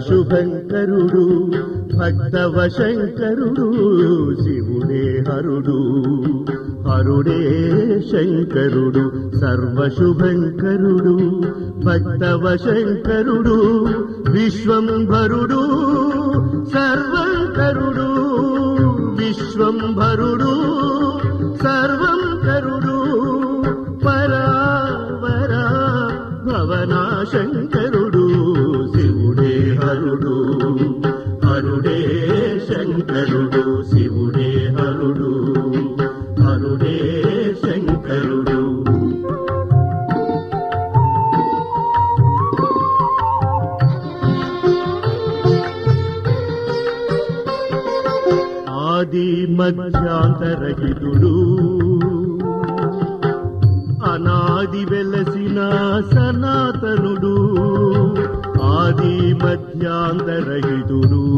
సర్వశుభంకరుడు భక్తవ శంకరుడు శివుడే హరుడు హరుడే శంకరుడు సర్వశుభంకరుడు భక్తవ శంకరుడు విశ్వంభరుడు సర్వంకరుడు విశ్వంభరుడు సర్వంకరుడు పరావరా భవనాశంకరుడు శివుడే హరుడు హరుడే శంకరుడు శివుడే హరుడు హరుడే శంకరుడు ఆది మధ్యాంతరహితుడు అనాది వెలసిన సనాతనుడు ఆది మధ్యాంతరహితుడు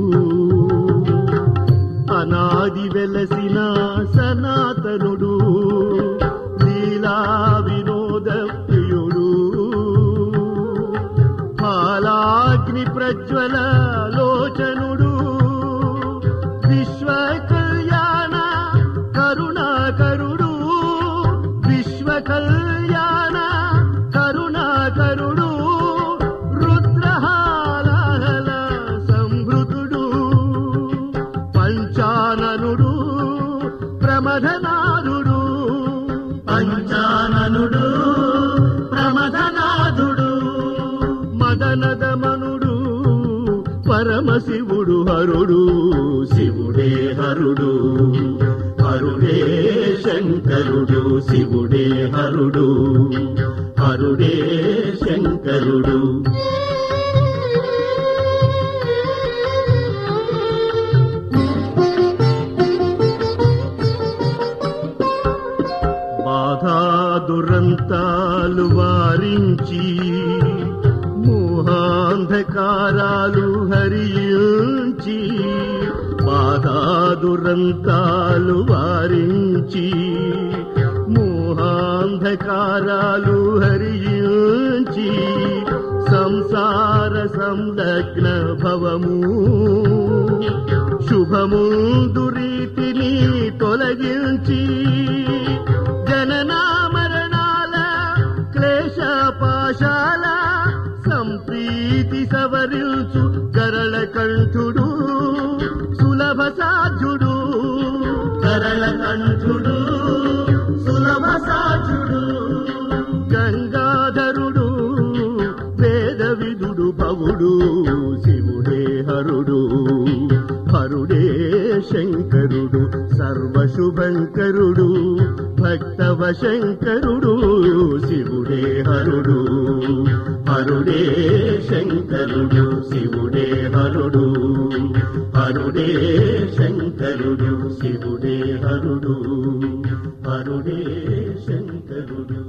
అనాది వెలసిన సనాతనుడు లీలా వినోద ప్రియుడు పాలాగ్ని ప్రజ్వల లోచనుడు విశ్వ కళ్యాణ కరుణాకరుడు విశ్వ కళ్యాణ కరుణాకరుడు రుద్రహాలహల సంభృతుడు పంచాననుడు ప్రమథనాథుడు పంచాననుడు ప్రమథనాథుడు మదనదమనుడు పరమశివుడు హరుడు శివుడే హరుడు హరుడే శంకరుడు శివుడే హరుడు హరుడే శంకరుడు బాధా దురంతాలు వారించి మోహాంధకారాలు హరించి బాధా దురంతాలు వారించి మోహాంధకారాలు హరించి సంసార సంలగ్న భవము శుభముందు రీతిని తొలగించి జననా మరణాల క్లేశ పాశాల సంప్రీతి సవరించు గరళ కంఠుడు సులభ సాధ్యుడు గరళ కంఠుడు సులభ సాధ్యుడు గంగాధరుడు వేద విదుడు భవుడు శివుడే హరుడు హరుడే శంకరుడు సర్వశుభంకరుడు భక్తవ శంకరుడు శివుడే హరుడు హరుడే శంకరుడు శివుడే హరుడు హరుడే శంకరుడు శివుడే హరుడు హరుడే శంకరుడు